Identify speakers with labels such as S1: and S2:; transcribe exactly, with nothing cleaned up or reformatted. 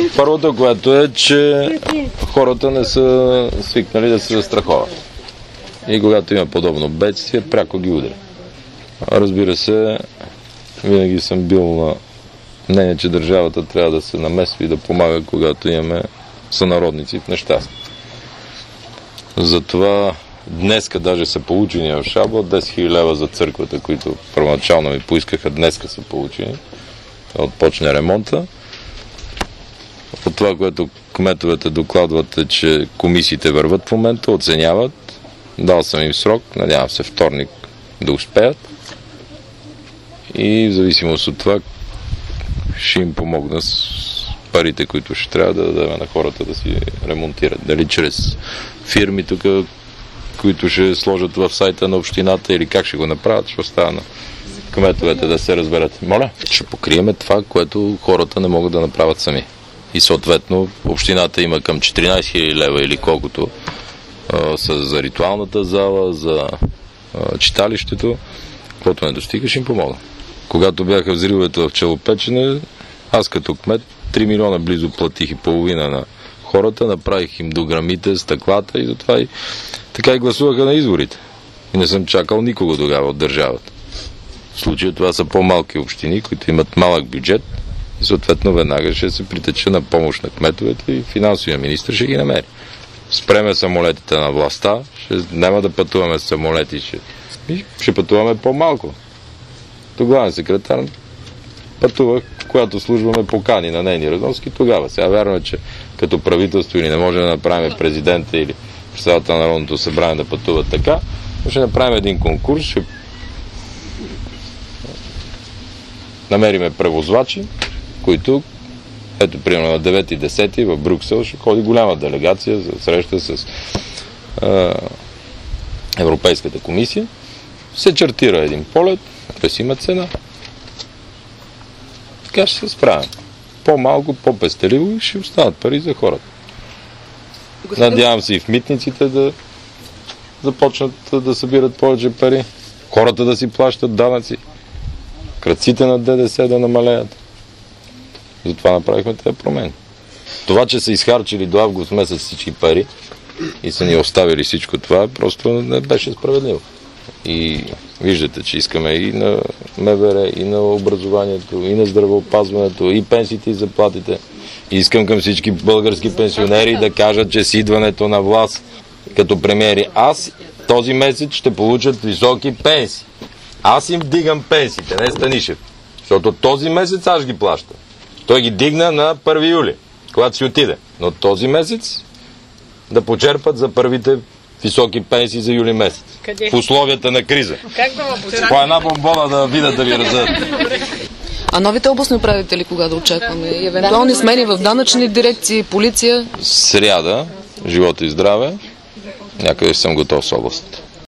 S1: Първото, което е, че хората не са свикнали да се застраховат. И когато има подобно бедствие, пряко ги удря. Разбира се, винаги съм бил на мнение, че държавата трябва да се намесва и да помага, когато имаме сънародници в нещастие. Затова днеска даже са получени в Шабла десет хиляди лева за църквата, които първоначално ми поискаха, днеска са получени. Отпочне ремонта. От това, което кметовете докладват, е, че комисиите върват в момента, оценяват. Дал съм им срок, надявам се вторник да успеят. И в зависимост от това ще им помогна с парите, които ще трябва да дадем на хората да си ремонтират. Дали чрез фирми тук, които ще сложат в сайта на общината, или как ще го направят, ще остава на кметовете да се разберат. Моля, ще покриеме това, което хората не могат да направят сами. И съответно общината има към четиринайсет хиляди лева или колкото а, са за ритуалната зала, за а, читалището. Каквото не достига, ще им помогна. Когато бяха взривовете в Челопечене, аз като кмет три милиона близо платих и половина на хората, направих им дограмите, стъклата и затова и така и гласуваха на изборите. И не съм чакал никого тогава от държавата. В случая това са по-малки общини, които имат малък бюджет и съответно веднага ще се притече на помощ на кметовете и финансовия министр ще ги намери. Спреме самолетите на властта, ще, няма да пътуваме с самолети, ще, ще пътуваме по-малко. То главен секретар пътувах, когато служба ме покани на нейни разноски, тогава. Сега вярно е, че като правителство или не може да направим президента или председателя на Народното събрание да пътуват така, ще направим един конкурс, ще намериме превозвачи, които, ето примерно на девети и десети в Брюксел ще ходи голяма делегация за среща с е, Европейската комисия. Се чертира един полет, през има цена. Така ще се справим. По-малко, по-пестеливо и ще останат пари за хората. Надявам се и в митниците да започнат да събират повече пари. Хората да си плащат данъци. Крадците на ДДС да намалеят. Затова направихме тези промени. Това, че са изхарчили до август месец всички пари и са ни оставили всичко това, просто не беше справедливо. И виждате, че искаме и на МВР, и на образованието, и на здравеопазването, и пенсиите, и заплатите. И искам към всички български пенсионери да кажат, че с идването на власт като премиери аз този месец ще получат високи пенсии. Аз им вдигам пенсиите, не Станишев. Защото този месец аз ги плащам. Той ги дигна на първи юли, когато си отиде. Но този месец да почерпат за първите високи пенсии за юли месец. Къде? В условията на криза. Как да почерпат? По една бомбона да видят да ви раздадат.
S2: А новите областни управители кога да очакваме? И евентуални смени в данъчни дирекции, полиция?
S1: Сряда, живот и здраве, някъде съм готов с областта.